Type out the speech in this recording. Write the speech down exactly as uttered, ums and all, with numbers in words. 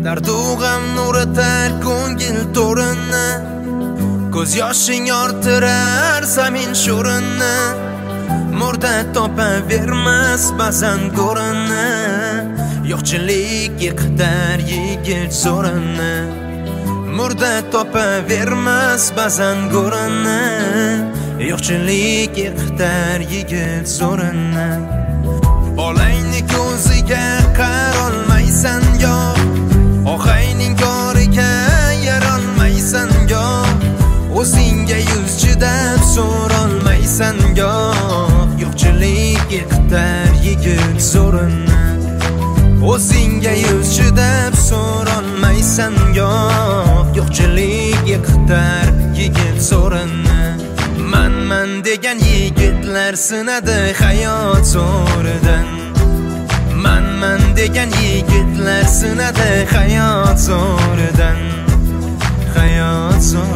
Dardu g'am nuritar ko'ngil to'rinni, ko'z yoshing orttirar zamin sho'rinni. Murda topavermas ba'zan ko'rinni, yo'qchilik yiqitar yigit zo'rinni. Murda topavermas ba'zan ko'rinni, yo'qchilik yiqitar yigit zo'rinni. Bolangni ko'ziga qarolmaysan yo, og'ayning koriga yarolmaysan yo, o'zingga yuz chidab so'rolmaysan yo, yo'qchilik yiqitar yigit zo'rinni. O'zingga yuz chidab so'rolmaysan yo, yo'qchilik yiqitar yigit zo'rinni. Man man degan yigitlar sinadi hayot zo'ridan. Man man degan yigitlar sinadi hayot zo'ridan. Hayot zo'ridan.